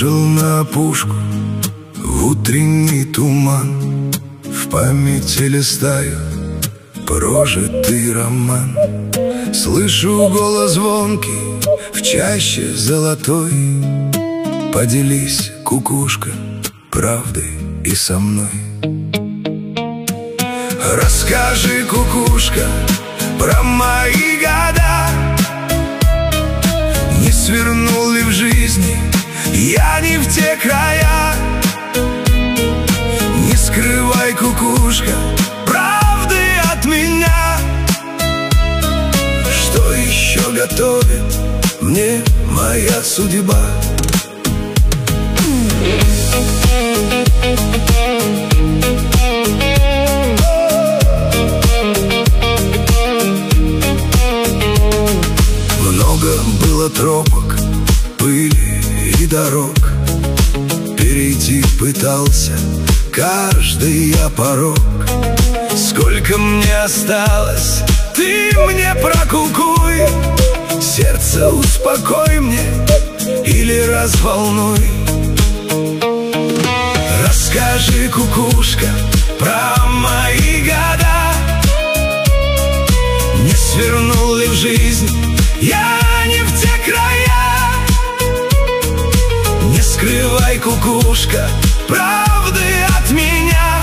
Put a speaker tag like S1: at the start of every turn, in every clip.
S1: Вышел на опушку в утренний туман, в памяти листаю прожитый роман. Слышу голос звонкий в чаще золотой: поделись, кукушка, правдой и со мной. Расскажи, кукушка, про мои года. Не свернул ли в жизни я не в те края? Не скрывай, кукушка, правды от меня. Что еще готовит мне моя судьба? Много было тропок, пыли и дорог, перейти пытался каждый я порог. Сколько мне осталось, ты мне прокукуй, сердце успокой мне или разволнуй. Расскажи, кукушка, про мои года. Не свернул ли в жизнь я не в те края? Не скрывай, кукушка, правды от меня.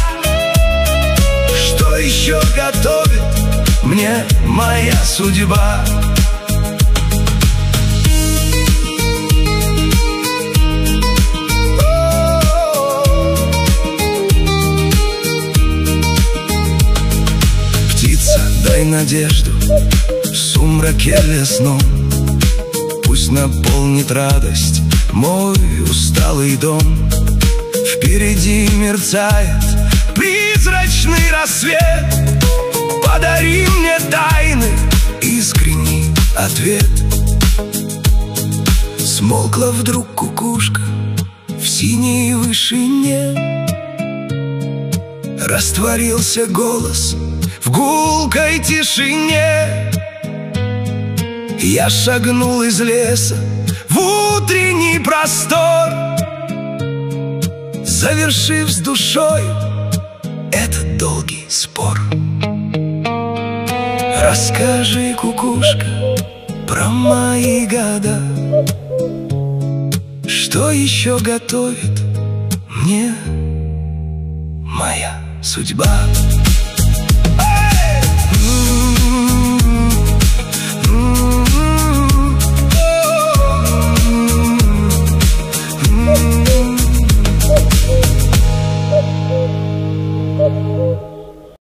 S1: Что еще готовит мне моя судьба? Птица, дай надежду в сумраке лесном, пусть наполнит радость мой усталый дом. Впереди мерцает призрачный рассвет, подари мне тайны, искренний ответ. Смолкла вдруг кукушка в синей вышине, растворился голос в гулкой тишине. Я шагнул из леса в утренний простор, завершив с душой этот долгий спор. Расскажи, кукушка, про мои года. Что еще готовит мне моя судьба?